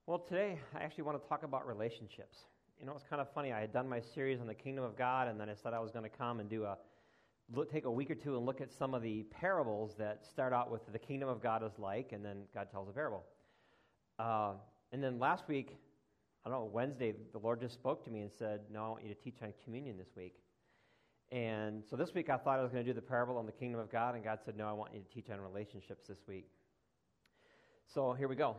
Well, today I actually want to talk about relationships. It's kind of funny. I had done my series on the kingdom of God, and then I said I was going to come and take a week or two and look at some of the parables that start out with the kingdom of God is like, and then God tells a parable. And then last week, I don't know, Wednesday, the Lord just spoke to me and said, no, I want you to teach on communion this week. And so this week I thought I was going to do the parable on the kingdom of God, and God said, no, I want you to teach on relationships this week. So here we go.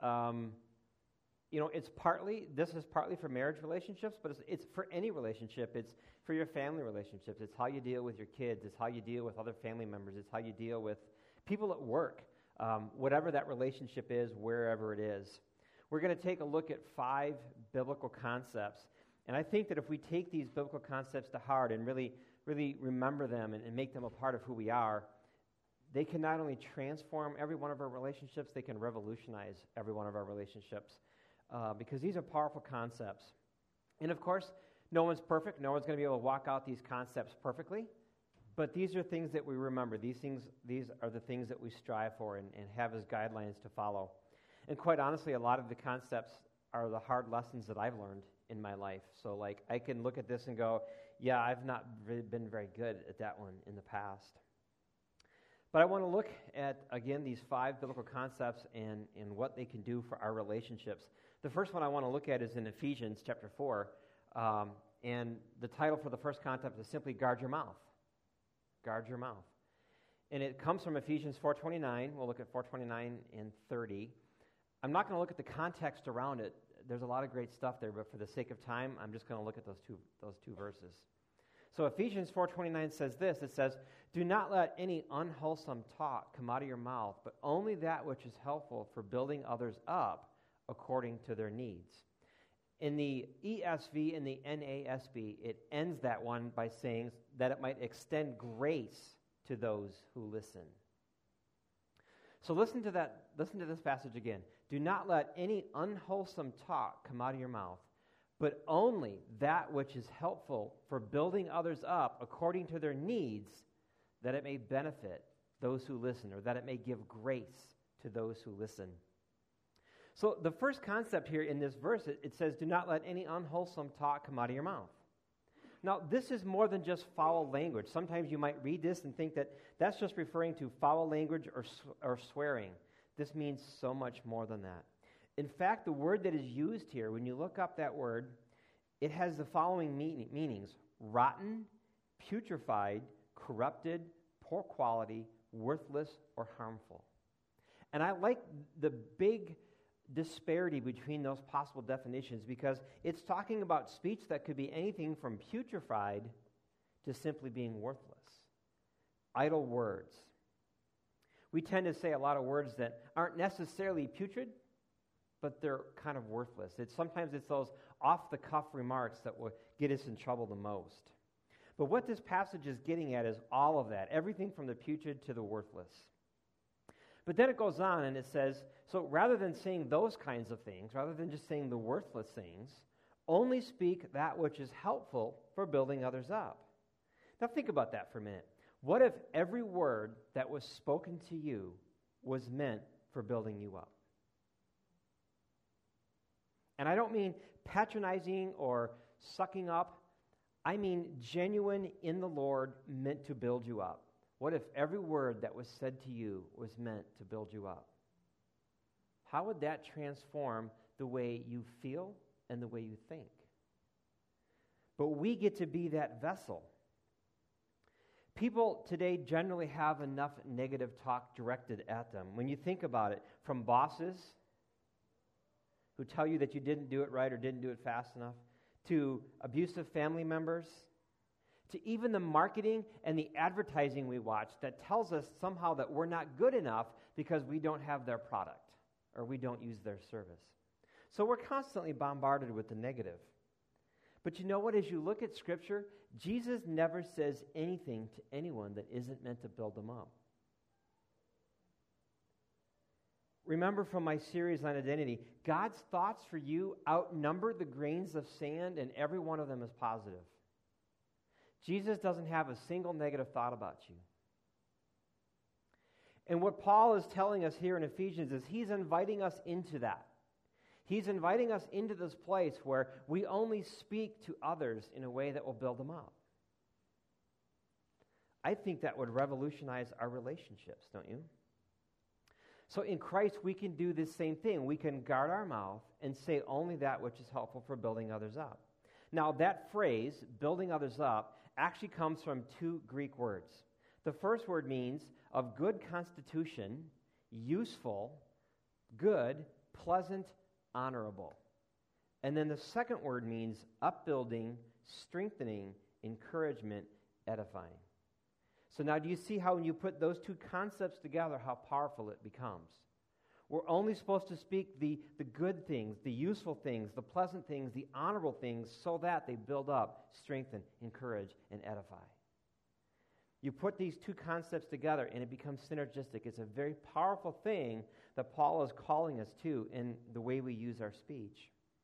This is partly for marriage relationships, but it's for any relationship. It's for your family relationships. It's how you deal with your kids. It's how you deal with other family members. It's how you deal with people at work, whatever that relationship is, wherever it is. We're going to take a look at 5 biblical concepts, and I think that if we take these biblical concepts to heart and really, really remember them and make them a part of who we are, they can not only transform every one of our relationships, they can revolutionize every one of our relationships. Because these are powerful concepts. And of course, no one's perfect. No one's going to be able to walk out these concepts perfectly. But these are things that we remember. These are the things that we strive for and have as guidelines to follow. And quite honestly, a lot of the concepts are the hard lessons that I've learned in my life. So I can look at this and go, yeah, I've not really been very good at that one in the past. But I want to look at, again, these 5 biblical concepts and what they can do for our relationships. The first one I want to look at is in Ephesians chapter 4, and the title for the first concept is simply Guard Your Mouth. Guard your mouth. And it comes from Ephesians 4:29. We'll look at 4:29 and 30. I'm not going to look at the context around it. There's a lot of great stuff there, but for the sake of time, I'm just going to look at those two verses. So Ephesians 4:29 says this. It says, "Do not let any unwholesome talk come out of your mouth, but only that which is helpful for building others up according to their needs." In the ESV and the NASB, it ends that one by saying that it might extend grace to those who listen. So listen to this passage again. "Do not let any unwholesome talk come out of your mouth, but only that which is helpful for building others up according to their needs, that it may benefit those who listen," or that it may give grace to those who listen. So the first concept here in this verse, it says, do not let any unwholesome talk come out of your mouth. Now, this is more than just foul language. Sometimes you might read this and think that that's just referring to foul language or swearing. This means so much more than that. In fact, the word that is used here, when you look up that word, it has the following meanings: rotten, putrefied, corrupted, poor quality, worthless, or harmful. And I like the big disparity between those possible definitions because it's talking about speech that could be anything from putrefied to simply being worthless. Idle words. We tend to say a lot of words that aren't necessarily putrid, but they're kind of worthless. Sometimes it's those off-the-cuff remarks that will get us in trouble the most. But what this passage is getting at is all of that, everything from the putrid to the worthless. But then it goes on and it says, so rather than saying those kinds of things, rather than just saying the worthless things, only speak that which is helpful for building others up. Now think about that for a minute. What if every word that was spoken to you was meant for building you up? And I don't mean patronizing or sucking up. I mean genuine in the Lord, meant to build you up. What if every word that was said to you was meant to build you up? How would that transform the way you feel and the way you think? But we get to be that vessel. People today generally have enough negative talk directed at them. When you think about it, from bosses who tell you that you didn't do it right or didn't do it fast enough, to abusive family members, to even the marketing and the advertising we watch that tells us somehow that we're not good enough because we don't have their product or we don't use their service. So we're constantly bombarded with the negative. But you know what? As you look at Scripture, Jesus never says anything to anyone that isn't meant to build them up. Remember from my series on identity, God's thoughts for you outnumber the grains of sand, and every one of them is positive. Jesus doesn't have a single negative thought about you. And what Paul is telling us here in Ephesians is he's inviting us into that. He's inviting us into this place where we only speak to others in a way that will build them up. I think that would revolutionize our relationships, don't you? So in Christ, we can do this same thing. We can guard our mouth and say only that which is helpful for building others up. Now, that phrase, building others up, actually comes from two Greek words. The first word means of good constitution, useful, good, pleasant, honorable. And then the second word means upbuilding, strengthening, encouragement, edifying. So now do you see how when you put those two concepts together, how powerful it becomes? We're only supposed to speak the good things, the useful things, the pleasant things, the honorable things, so that they build up, strengthen, encourage, and edify. You put these two concepts together and it becomes synergistic. It's a very powerful thing that Paul is calling us to in the way we use our speech.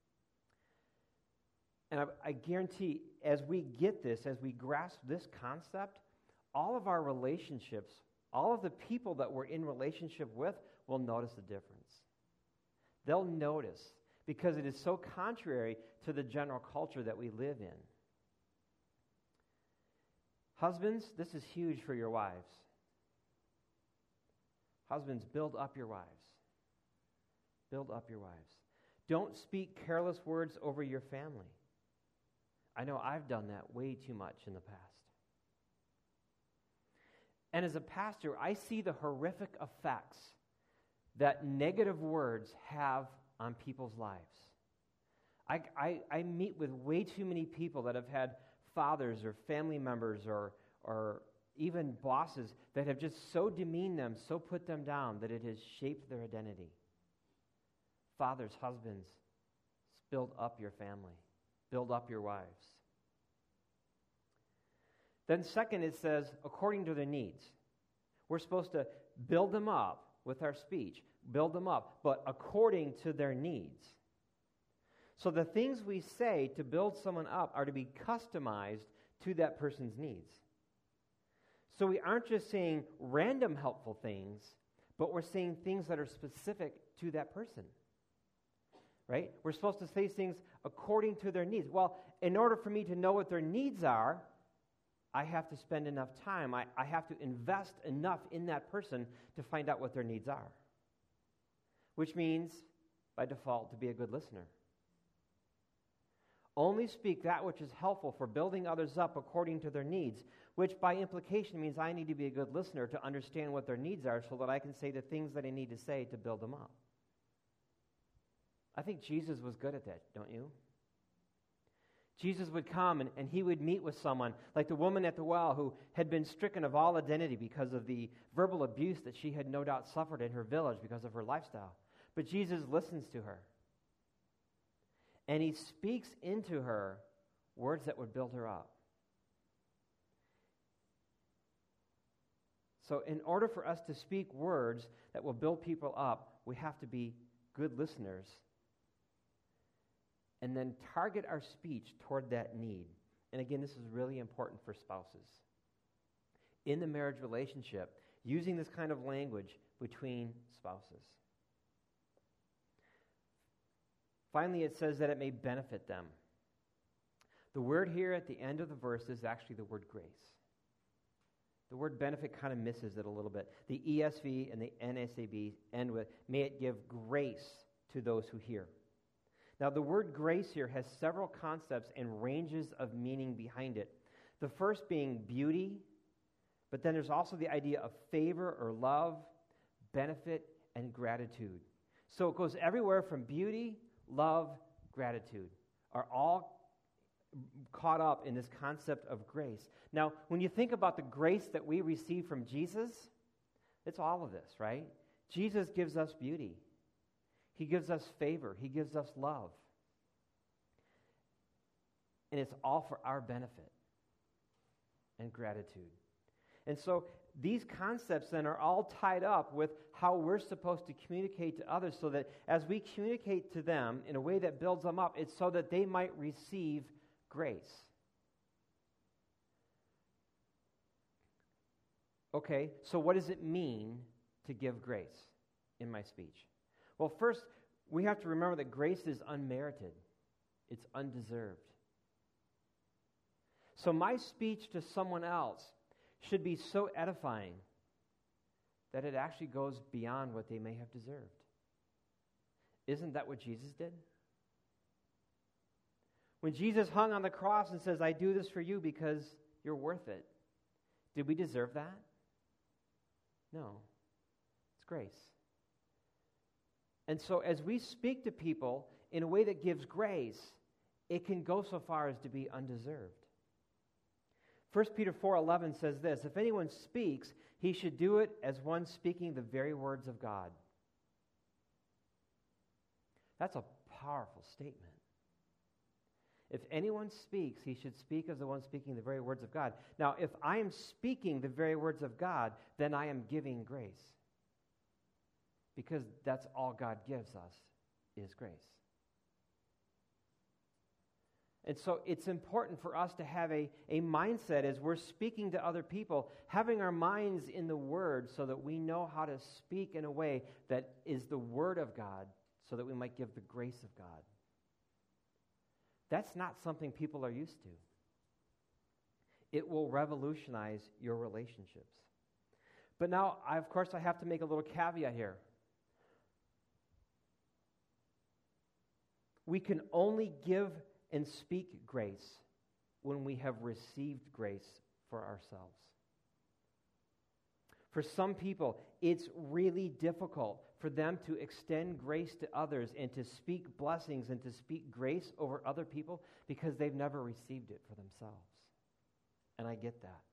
And I guarantee, as we get this, as we grasp this concept, all of our relationships, all of the people that we're in relationship with will notice the difference. They'll notice because it is so contrary to the general culture that we live in. Husbands, this is huge for your wives. Husbands, build up your wives. Build up your wives. Don't speak careless words over your family. I know I've done that way too much in the past. And as a pastor, I see the horrific effects that negative words have on people's lives. I meet with way too many people that have had fathers or family members or even bosses that have just so demeaned them, so put them down, that it has shaped their identity. Fathers, husbands, build up your family. Build up your wives. Then second, it says, according to their needs. We're supposed to build them up with our speech. Build them up, but according to their needs. So the things we say to build someone up are to be customized to that person's needs. So we aren't just saying random helpful things, but we're saying things that are specific to that person. Right? We're supposed to say things according to their needs. Well, in order for me to know what their needs are, I have to spend enough time. I have to invest enough in that person to find out what their needs are. Which means, by default, to be a good listener. Only speak that which is helpful for building others up according to their needs, which by implication means I need to be a good listener to understand what their needs are so that I can say the things that I need to say to build them up. I think Jesus was good at that, don't you? Jesus would come and he would meet with someone, like the woman at the well who had been stricken of all identity because of the verbal abuse that she had no doubt suffered in her village because of her lifestyle. But Jesus listens to her. And he speaks into her words that would build her up. So in order for us to speak words that will build people up, we have to be good listeners and then target our speech toward that need. And again, this is really important for spouses. In the marriage relationship, using this kind of language between spouses. Finally, it says that it may benefit them. The word here at the end of the verse is actually the word grace. The word benefit kind of misses it a little bit. The ESV and the NASB end with, may it give grace to those who hear. Now, the word grace here has several concepts and ranges of meaning behind it. The first being beauty, but then there's also the idea of favor or love, benefit, and gratitude. So it goes everywhere from beauty, love, gratitude, are all caught up in this concept of grace. Now, when you think about the grace that we receive from Jesus, it's all of this, right? Jesus gives us beauty. He gives us favor. He gives us love. And it's all for our benefit and gratitude. And so these concepts then are all tied up with how we're supposed to communicate to others so that as we communicate to them in a way that builds them up, it's so that they might receive grace. Okay, so what does it mean to give grace in my speech? Well, first, we have to remember that grace is unmerited. It's undeserved. So my speech to someone else should be so edifying that it actually goes beyond what they may have deserved. Isn't that what Jesus did? When Jesus hung on the cross and says, I do this for you because you're worth it, did we deserve that? No. It's grace. And so as we speak to people in a way that gives grace, it can go so far as to be undeserved. 1 Peter 4:11 says this, if anyone speaks, he should do it as one speaking the very words of God. That's a powerful statement. If anyone speaks, he should speak as the one speaking the very words of God. Now, if I am speaking the very words of God, then I am giving grace. Because that's all God gives us is grace. And so it's important for us to have a mindset as we're speaking to other people, having our minds in the Word so that we know how to speak in a way that is the Word of God so that we might give the grace of God. That's not something people are used to. It will revolutionize your relationships. But now, of course, I have to make a little caveat here. We can only give and speak grace when we have received grace for ourselves. For some people, it's really difficult for them to extend grace to others and to speak blessings and to speak grace over other people because they've never received it for themselves. And I get that.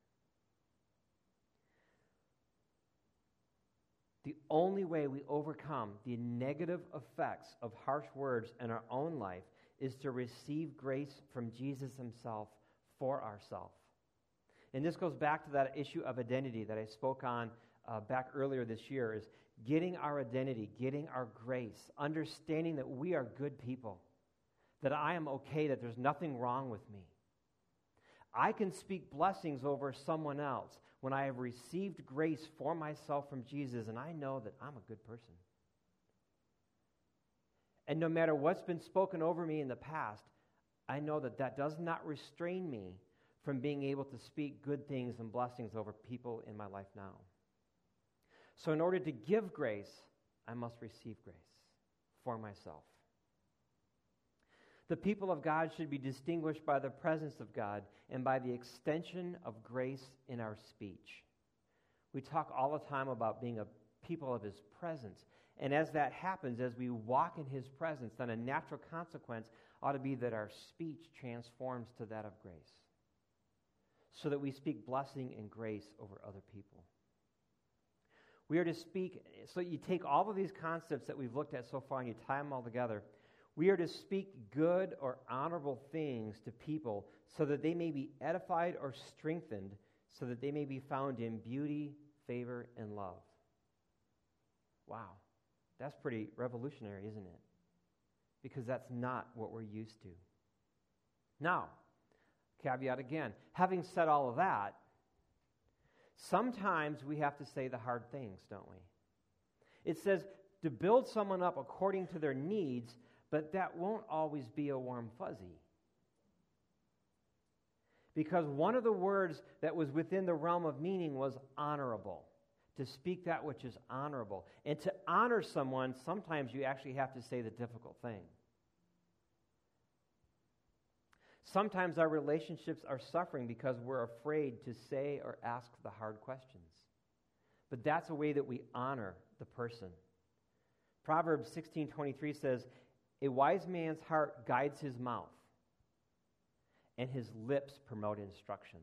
The only way we overcome the negative effects of harsh words in our own life is to receive grace from Jesus himself for ourselves. And this goes back to that issue of identity that I spoke on back earlier this year, is getting our identity, getting our grace, understanding that we are good people, that I am okay, that there's nothing wrong with me. I can speak blessings over someone else when I have received grace for myself from Jesus, and I know that I'm a good person. And no matter what's been spoken over me in the past, I know that that does not restrain me from being able to speak good things and blessings over people in my life now. So in order to give grace, I must receive grace for myself. The people of God should be distinguished by the presence of God and by the extension of grace in our speech. We talk all the time about being a people of his presence. And as that happens, as we walk in his presence, then a natural consequence ought to be that our speech transforms to that of grace, so that we speak blessing and grace over other people. We are to speak, so you take all of these concepts that we've looked at so far and you tie them all together. We are to speak good or honorable things to people so that they may be edified or strengthened, so that they may be found in beauty, favor, and love. Wow, that's pretty revolutionary, isn't it? Because that's not what we're used to. Now, caveat again, having said all of that, sometimes we have to say the hard things, don't we? It says to build someone up according to their needs, but that won't always be a warm fuzzy. Because one of the words that was within the realm of meaning was honorable. To speak that which is honorable. And to honor someone, sometimes you actually have to say the difficult thing. Sometimes our relationships are suffering because we're afraid to say or ask the hard questions. But that's a way that we honor the person. Proverbs 16:23 says, "A wise man's heart guides his mouth, and his lips promote instruction."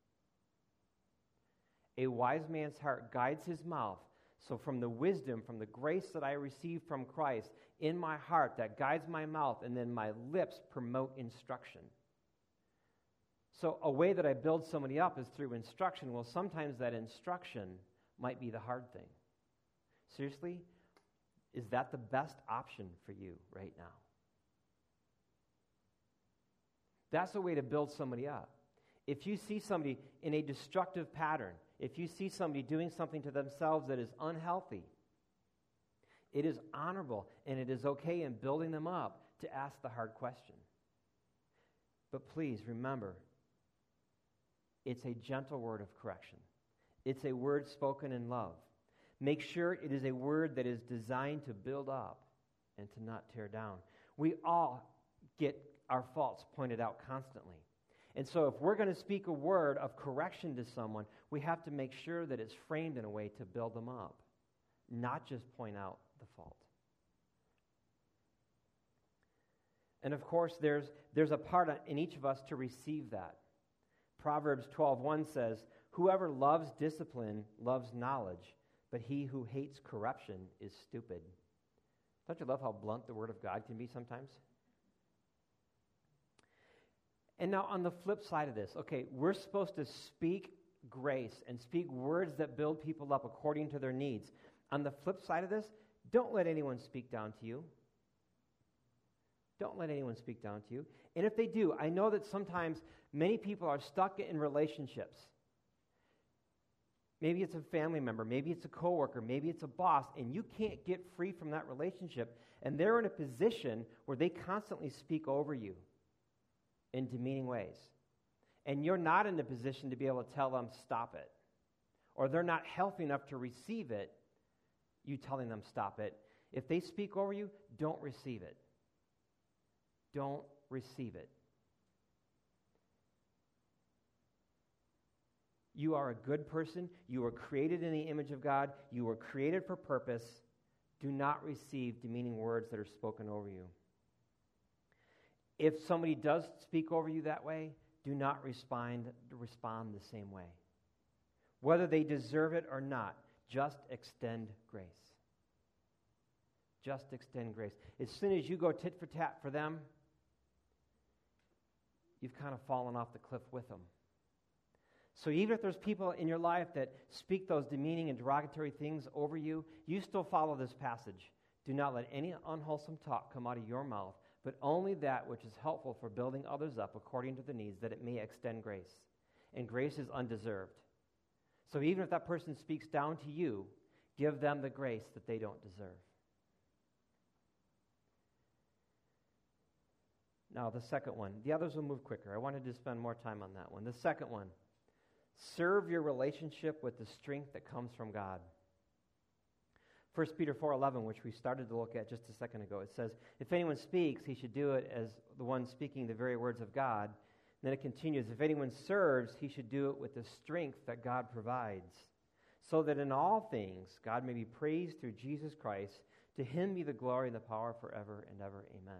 A wise man's heart guides his mouth. So from the wisdom, from the grace that I receive from Christ in my heart, that guides my mouth, and then my lips promote instruction. So a way that I build somebody up is through instruction. Well, sometimes that instruction might be the hard thing. Seriously, is that the best option for you right now? That's a way to build somebody up. If you see somebody in a destructive pattern, if you see somebody doing something to themselves that is unhealthy, It is honorable, and it is okay in building them up to ask the hard question. But please remember, it's a gentle word of correction. It's a word spoken in love. Make sure it is a word that is designed to build up and to not tear down. We all get our faults pointed out constantly. And so if we're going to speak a word of correction to someone, we have to make sure that it's framed in a way to build them up, not just point out the fault. And of course, there's a part in each of us to receive that. Proverbs 12:1 says, "Whoever loves discipline loves knowledge, but he who hates corruption is stupid." Don't you love how blunt the Word of God can be sometimes? And now on the flip side of this, okay, we're supposed to speak grace and speak words that build people up according to their needs. On the flip side of this, don't let anyone speak down to you. Don't let anyone speak down to you. And if they do, I know that sometimes many people are stuck in relationships. Maybe it's a family member, maybe it's a coworker, maybe it's a boss, and you can't get free from that relationship, and they're in a position where they constantly speak over you in demeaning ways. And you're not in a position to be able to tell them, stop it. Or they're not healthy enough to receive it, you telling them, stop it. If they speak over you, don't receive it. Don't receive it. You are a good person. You were created in the image of God. You were created for purpose. Do not receive demeaning words that are spoken over you. If somebody does speak over you that way, do not respond the same way. Whether they deserve it or not, just extend grace. Just extend grace. As soon as you go tit for tat for them, you've kind of fallen off the cliff with them. So even if there's people in your life that speak those demeaning and derogatory things over you, you still follow this passage. Do not let any unwholesome talk come out of your mouth, but only that which is helpful for building others up according to the needs, that it may extend grace. And grace is undeserved. So even if that person speaks down to you, give them the grace that they don't deserve. Now, the second one. The others will move quicker. I wanted to spend more time on that one. The second one. Serve your relationship with the strength that comes from God. 1 Peter 4:11, which we started to look at just a second ago, it says, if anyone speaks, he should do it as the one speaking the very words of God. And then it continues, if anyone serves, he should do it with the strength that God provides, so that in all things God may be praised through Jesus Christ. To him be the glory and the power forever and ever. Amen.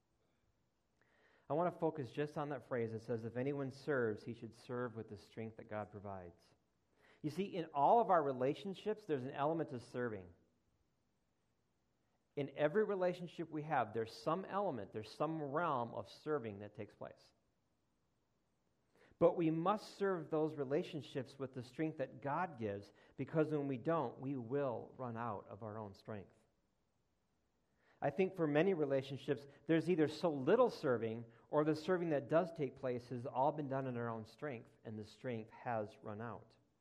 I want to focus just on that phrase that says, if anyone serves, he should serve with the strength that God provides. You see, in all of our relationships, there's an element of serving. In every relationship we have, there's some element, there's some realm of serving that takes place. But we must serve those relationships with the strength that God gives, because when we don't, we will run out of our own strength. I think for many relationships, there's either so little serving, or the serving that does take place has all been done in our own strength, and the strength has run out.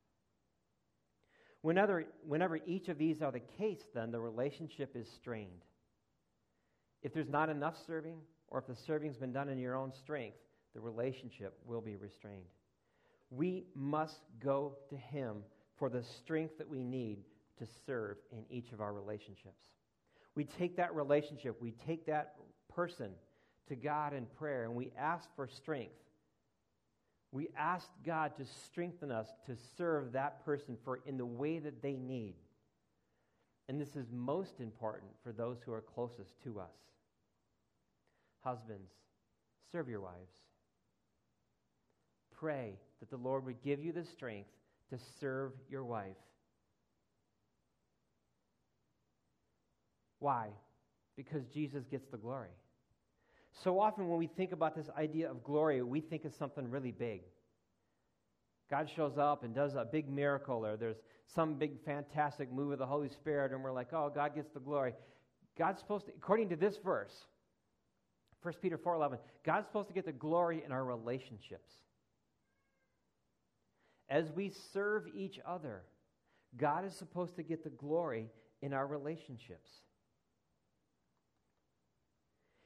Whenever each of these are the case, then the relationship is strained. If there's not enough serving, or if the serving's been done in your own strength, the relationship will be restrained. We must go to him for the strength that we need to serve in each of our relationships. We take that relationship, we take that person to God in prayer, and we ask for strength. We ask God to strengthen us to serve that person in the way that they need. And this is most important for those who are closest to us. Husbands, serve your wives. Pray that the Lord would give you the strength to serve your wife. Why? Because Jesus gets the glory. So often when we think about this idea of glory, we think it's something really big. God shows up and does a big miracle, or there's some big fantastic move of the Holy Spirit, and we're like, oh, God gets the glory. God's supposed to, according to this verse, 1 Peter 4:11, God's supposed to get the glory in our relationships. As we serve each other, God is supposed to get the glory in our relationships.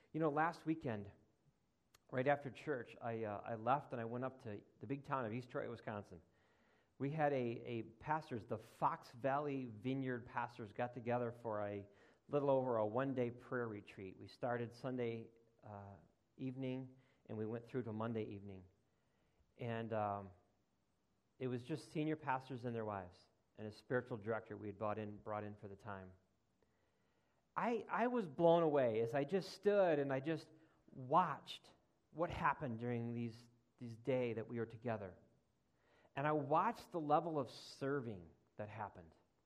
Last weekend, right after church, I left and I went up to the big town of East Troy, Wisconsin. We had the Fox Valley Vineyard pastors got together for a little over a one-day prayer retreat. We started Sunday evening, and we went through to Monday evening. And it was just senior pastors and their wives, and a spiritual director we had brought in for the time. I was blown away as I just stood and I just watched what happened during these day that we were together. And I watched the level of serving that happened.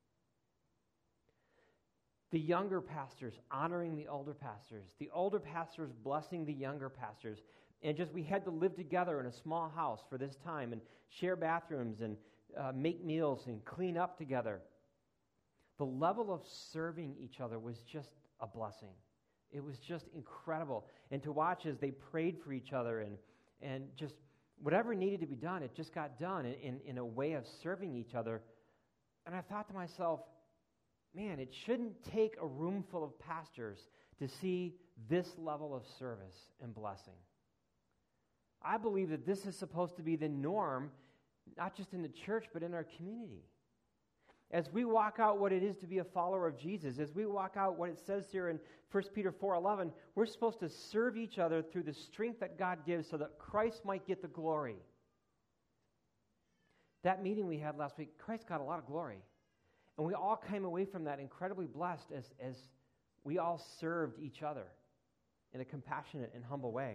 The younger pastors honoring the older pastors blessing the younger pastors. And just we had to live together in a small house for this time and share bathrooms and make meals and clean up together. The level of serving each other was just a blessing. It was just incredible. And to watch as they prayed for each other and just whatever needed to be done, it just got done in a way of serving each other. And I thought to myself, man, it shouldn't take a room full of pastors to see this level of service and blessing. I believe that this is supposed to be the norm, not just in the church, but in our community. As we walk out what it is to be a follower of Jesus, as we walk out what it says here in 1 Peter 4:11, we're supposed to serve each other through the strength that God gives so that Christ might get the glory. That meeting we had last week, Christ got a lot of glory. And we all came away from that incredibly blessed as we all served each other in a compassionate and humble way.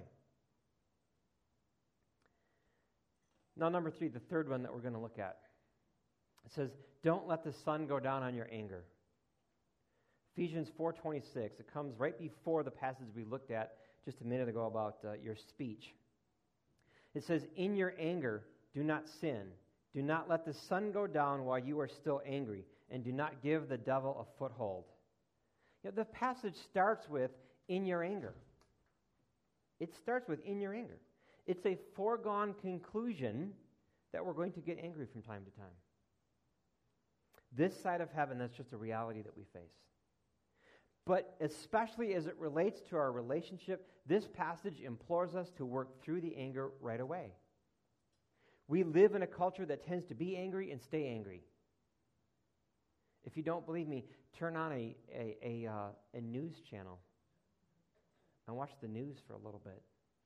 Now, number 3, the third one that we're going to look at. It says, don't let the sun go down on your anger. Ephesians 4:26, it comes right before the passage we looked at just a minute ago about your speech. It says, in your anger, do not sin. Do not let the sun go down while you are still angry, and do not give the devil a foothold. The passage starts with, in your anger. It starts with, in your anger. It's a foregone conclusion that we're going to get angry from time to time. This side of heaven, that's just a reality that we face. But especially as it relates to our relationship, this passage implores us to work through the anger right away. We live in a culture that tends to be angry and stay angry. If you don't believe me, turn on a news channel and watch the news for a little bit.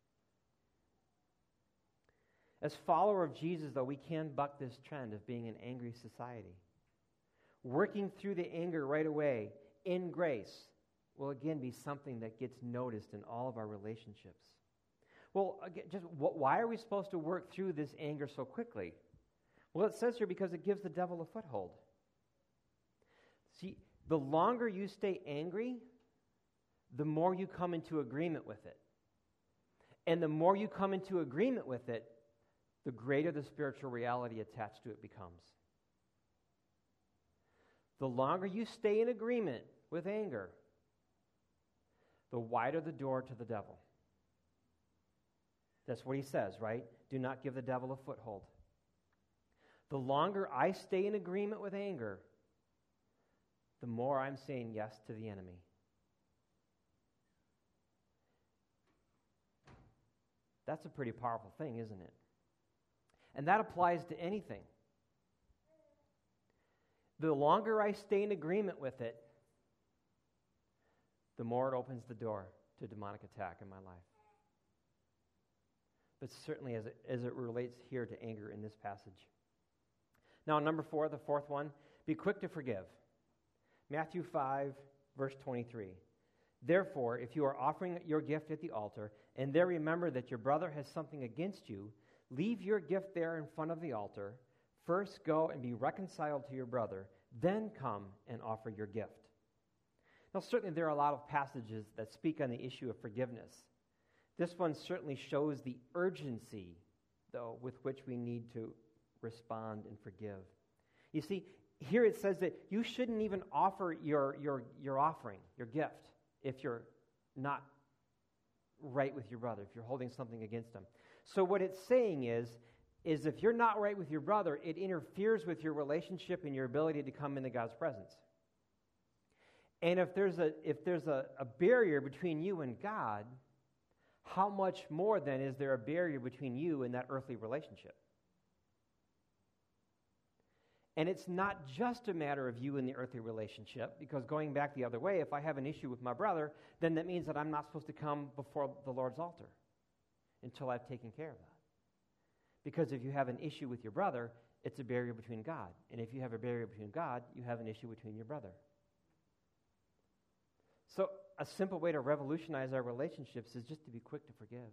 As follower of Jesus, though, we can buck this trend of being an angry society. Working through the anger right away in grace will again be something that gets noticed in all of our relationships. Well, again, why are we supposed to work through this anger so quickly? Well, it says here because it gives the devil a foothold. See, the longer you stay angry, the more you come into agreement with it. And the more you come into agreement with it, the greater the spiritual reality attached to it becomes. The longer you stay in agreement with anger, the wider the door to the devil. That's what he says, right? Do not give the devil a foothold. The longer I stay in agreement with anger, the more I'm saying yes to the enemy. That's a pretty powerful thing, isn't it? And that applies to anything. The longer I stay in agreement with it, the more it opens the door to demonic attack in my life. But certainly as it relates here to anger in this passage. Now, number 4, the fourth one, be quick to forgive. Matthew 5, verse 23. Therefore, if you are offering your gift at the altar, and there remember that your brother has something against you, leave your gift there in front of the altar. First go and be reconciled to your brother, then come and offer your gift. Now, certainly there are a lot of passages that speak on the issue of forgiveness. This one certainly shows the urgency, though, with which we need to respond and forgive. You see, here it says that you shouldn't even offer your offering, your gift, if you're not right with your brother, if you're holding something against him. So what it's saying is if you're not right with your brother, it interferes with your relationship and your ability to come into God's presence. And if there's a barrier between you and God, how much more then is there a barrier between you and that earthly relationship? And it's not just a matter of you and the earthly relationship, because going back the other way, if I have an issue with my brother, then that means that I'm not supposed to come before the Lord's altar until I've taken care of that. Because if you have an issue with your brother, it's a barrier between God. And if you have a barrier between God, you have an issue between your brother. So a simple way to revolutionize our relationships is just to be quick to forgive.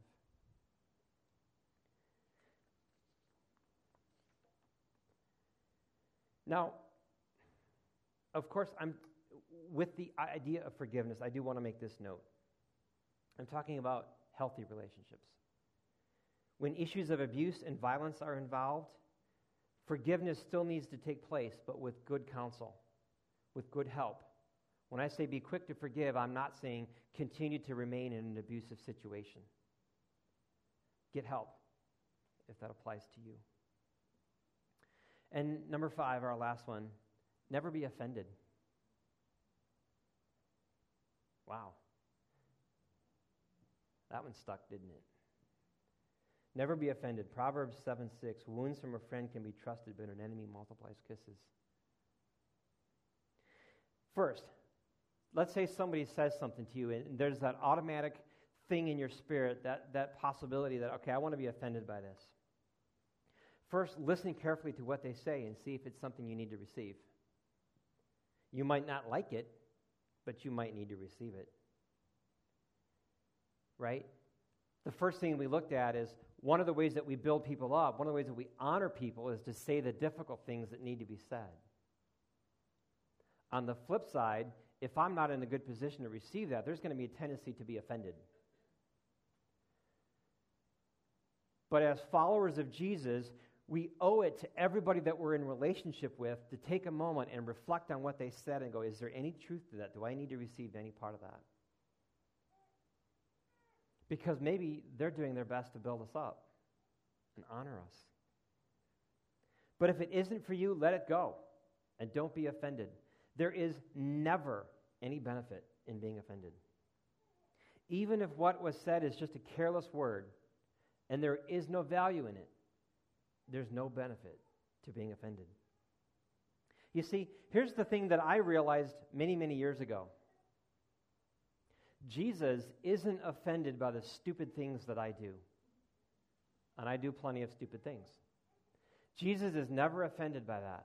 Now, of course, with the idea of forgiveness, I do want to make this note. I'm talking about healthy relationships. When issues of abuse and violence are involved, forgiveness still needs to take place, but with good counsel, with good help. When I say be quick to forgive, I'm not saying continue to remain in an abusive situation. Get help, if that applies to you. And number 5, our last one, never be offended. Wow. That one stuck, didn't it? Never be offended. Proverbs 7:6, wounds from a friend can be trusted, but an enemy multiplies kisses. First, let's say somebody says something to you, and there's that automatic thing in your spirit, that possibility that, okay, I want to be offended by this. First, listen carefully to what they say and see if it's something you need to receive. You might not like it, but you might need to receive it. Right? The first thing we looked at is one of the ways that we build people up, one of the ways that we honor people is to say the difficult things that need to be said. On the flip side, if I'm not in a good position to receive that, there's going to be a tendency to be offended. But as followers of Jesus, we owe it to everybody that we're in relationship with to take a moment and reflect on what they said and go, is there any truth to that? Do I need to receive any part of that? Because maybe they're doing their best to build us up and honor us. But if it isn't for you, let it go and don't be offended. There is never any benefit in being offended. Even if what was said is just a careless word and there is no value in it, there's no benefit to being offended. You see, here's the thing that I realized many, many years ago. Jesus isn't offended by the stupid things that I do. And I do plenty of stupid things. Jesus is never offended by that.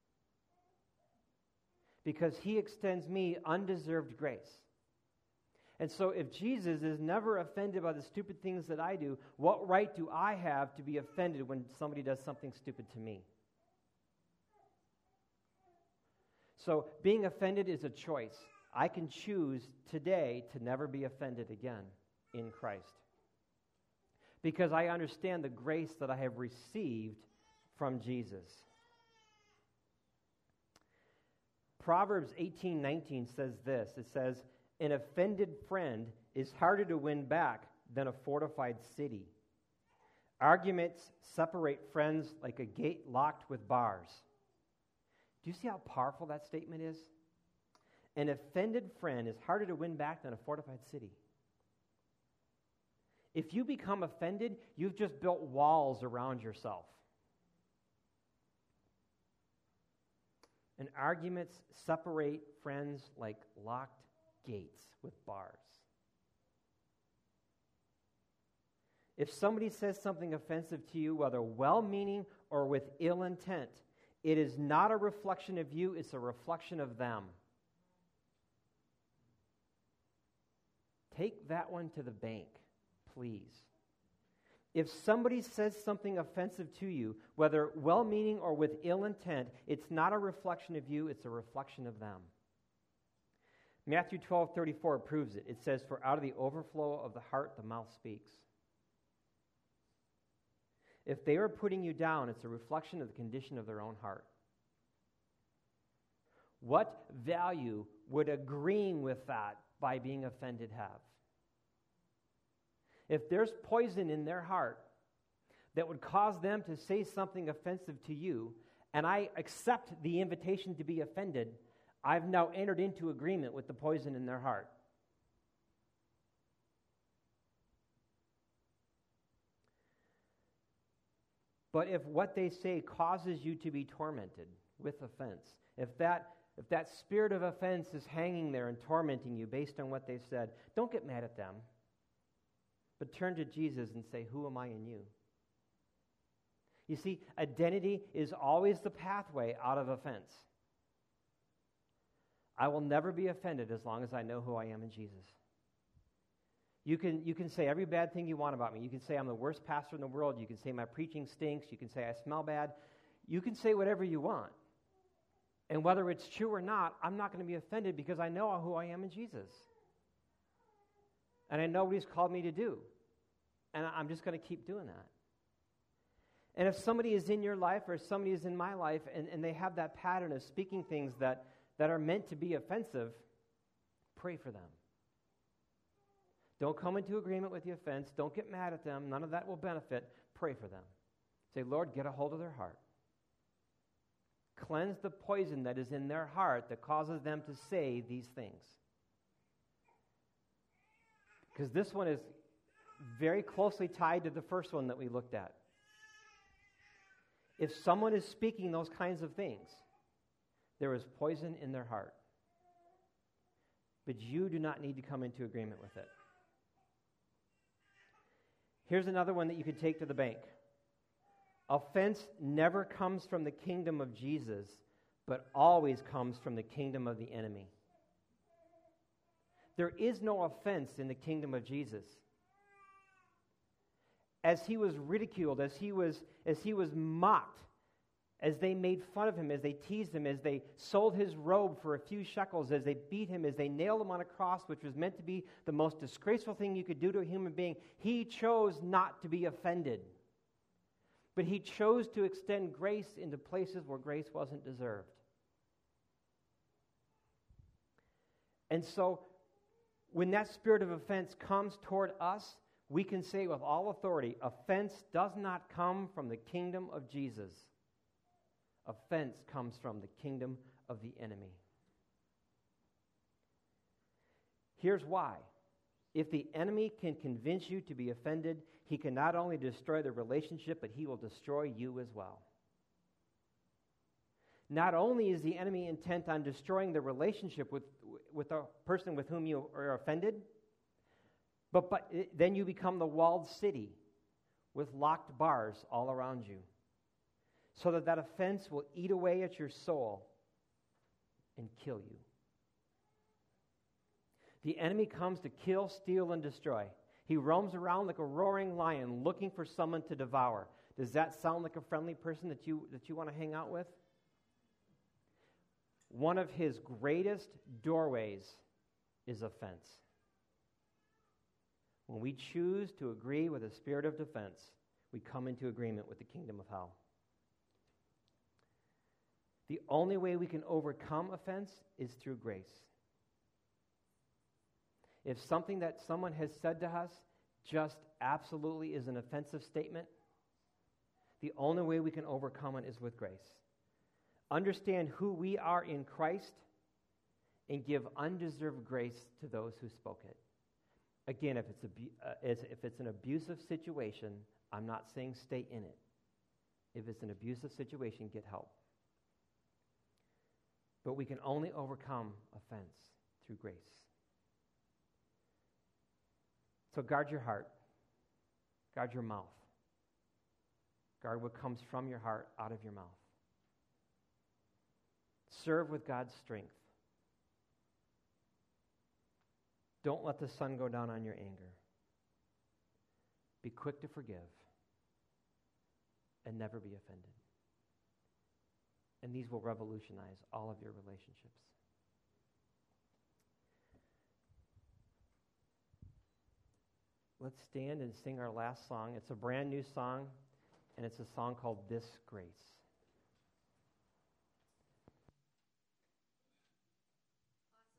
Because he extends me undeserved grace. And so if Jesus is never offended by the stupid things that I do, what right do I have to be offended when somebody does something stupid to me? So being offended is a choice. I can choose today to never be offended again in Christ. Because I understand the grace that I have received from Jesus. Proverbs 18:19 says this. It says, an offended friend is harder to win back than a fortified city. Arguments separate friends like a gate locked with bars. Do you see how powerful that statement is? An offended friend is harder to win back than a fortified city. If you become offended, you've just built walls around yourself. And arguments separate friends like locked gates with bars. If somebody says something offensive to you, whether well-meaning or with ill intent, it is not a reflection of you, it's a reflection of them. Take that one to the bank, please. If somebody says something offensive to you, whether well-meaning or with ill intent, it's not a reflection of you, it's a reflection of them. Matthew 12:34 proves it. It says, for out of the overflow of the heart, the mouth speaks. If they are putting you down, it's a reflection of the condition of their own heart. What value would agreeing with that by being offended have? If there's poison in their heart that would cause them to say something offensive to you, and I accept the invitation to be offended, I've now entered into agreement with the poison in their heart. But if what they say causes you to be tormented with offense, if that spirit of offense is hanging there and tormenting you based on what they've said, don't get mad at them, but turn to Jesus and say, who am I in you? You see, identity is always the pathway out of offense. I will never be offended as long as I know who I am in Jesus. You can say every bad thing you want about me. You can say I'm the worst pastor in the world. You can say my preaching stinks. You can say I smell bad. You can say whatever you want. And whether it's true or not, I'm not going to be offended because I know who I am in Jesus. And I know what He's called me to do. And I'm just going to keep doing that. And if somebody is in your life or somebody is in my life and they have that pattern of speaking things that are meant to be offensive, pray for them. Don't come into agreement with the offense. Don't get mad at them. None of that will benefit. Pray for them. Say, Lord, get a hold of their heart. Cleanse the poison that is in their heart that causes them to say these things. Because this one is very closely tied to the first one that we looked at. If someone is speaking those kinds of things, there is poison in their heart. But you do not need to come into agreement with it. Here's another one that you could take to the bank. Offense never comes from the kingdom of Jesus, but always comes from the kingdom of the enemy. There is no offense in the kingdom of Jesus. As he was ridiculed, as he was mocked, as they made fun of him, as they teased him, as they sold his robe for a few shekels, as they beat him, as they nailed him on a cross, which was meant to be the most disgraceful thing you could do to a human being, he chose not to be offended. But he chose to extend grace into places where grace wasn't deserved. And so, when that spirit of offense comes toward us, we can say with all authority, offense does not come from the kingdom of Jesus. Offense comes from the kingdom of the enemy. Here's why. If the enemy can convince you to be offended, he can not only destroy the relationship, but he will destroy you as well. Not only is the enemy intent on destroying the relationship with the person with whom you are offended, but then you become the walled city with locked bars all around you, so that offense will eat away at your soul and kill you. The enemy comes to kill, steal, and destroy. He roams around like a roaring lion looking for someone to devour. Does that sound like a friendly person that you want to hang out with? One of his greatest doorways is offense. When we choose to agree with a spirit of defense, we come into agreement with the kingdom of hell. The only way we can overcome offense is through grace. If something that someone has said to us just absolutely is an offensive statement, the only way we can overcome it is with grace. Understand who we are in Christ and give undeserved grace to those who spoke it. Again, if it's an abusive situation, I'm not saying stay in it. If it's an abusive situation, get help. But we can only overcome offense through grace. So guard your heart. Guard your mouth. Guard what comes from your heart out of your mouth. Serve with God's strength. Don't let the sun go down on your anger. Be quick to forgive and never be offended. And these will revolutionize all of your relationships. Let's stand and sing our last song. It's a brand new song, and it's a song called This Grace.